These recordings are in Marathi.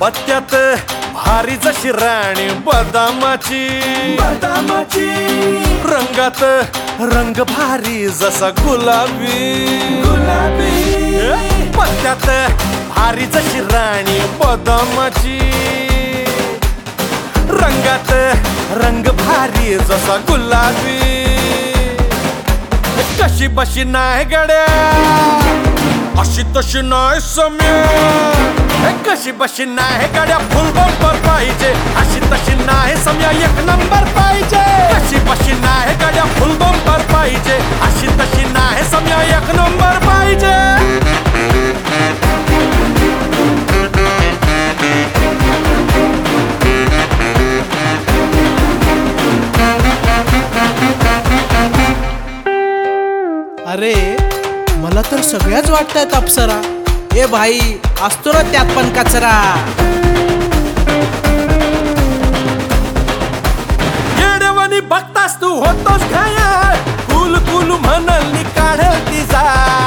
पत्त्यात भारी जशी राणी बदामाची रंगात रंग भारी जसा गुलाबी पत्त्यात भारी जशी राणी बदामाची रंगात रंग भारी जसा गुलाबी कशी बशी नाही गड्या अशी तशी नाही सम्या कशी बशी नाही गड्या फुल बंपर पाहिजे अशी तशी नाही सम्या एक नंबर पाहिजे कशी बशी नाही गड्या फुल बंपर पाहिजे अशी तशी नाही सम्या एक नंबर पाहिजे अरे मला तर सगळ्याच वाटतायत अप्सरा. ए भाई असतो ना त्यात पण कचरा. येडवणी बघतास तू होतोस घायाळ कुल कुल म्हणाली काढल तिचा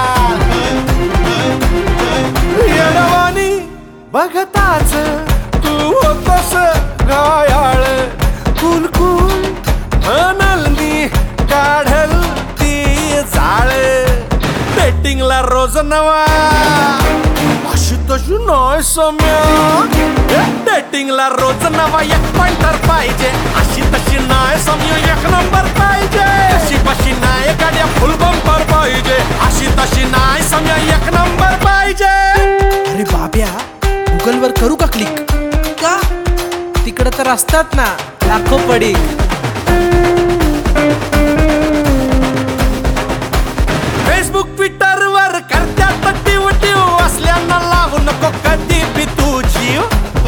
येडवणी बघताच तू होतोस घायाळ कुल कुल म्हणाली काढल जाळ डेटिंगला रोज नवा अशी तशी नाही सम्या डेटिंगला रोज नवा एक पॉइंटर पाहिजे अशी तशी नाही सम्या एक नंबर पाहिजे कशी बशी नाही गाड्या फुल बंपर पाहिजे अशी तशी नाही सम्या एक नंबर पाहिजे. अरे बाब्या गुगल वर करू का क्लिक का तिकडे तर असतात ना लाखो पडीक. फेसबुक ट्विटर वर करत्यात टिव टिव असल्यांना लावू नको कधी बी तू जीव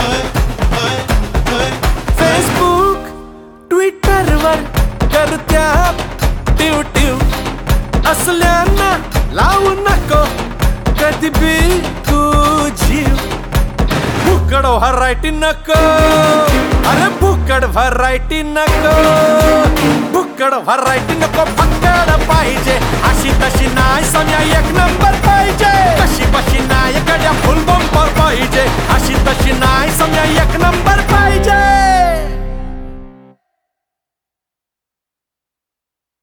फेसबुक ट्विटर वर करत्यात टिव टिव असल्यांना लावू नको कधी बी तू जीव फुकट व्हरायटी नको अरे फुकट व्हरायटी नको फुकट व्हरायटी नको फक्कड पाहिजे अशी तशी नाही सम्या एक नंबर पाहिजे कशी बशी नाही गड्या फुल बंपर पाहिजे अशी तशी नाही सम्या एक नंबर